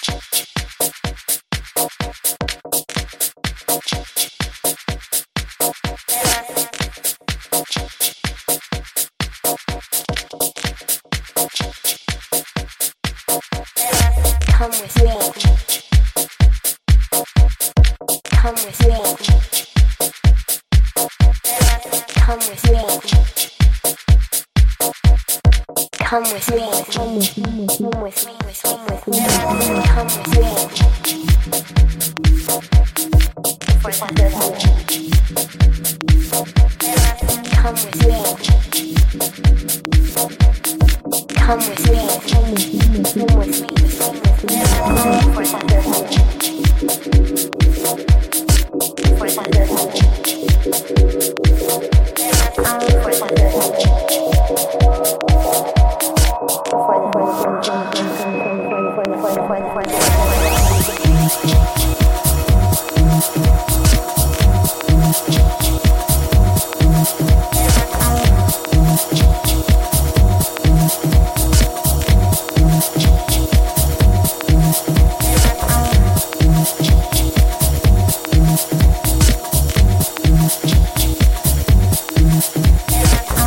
Come with me. Come with me. Come with me. Come with me. Come with me. Come with me. Come with me. For that come with me. Come with me. Come with me. Come with me. For that for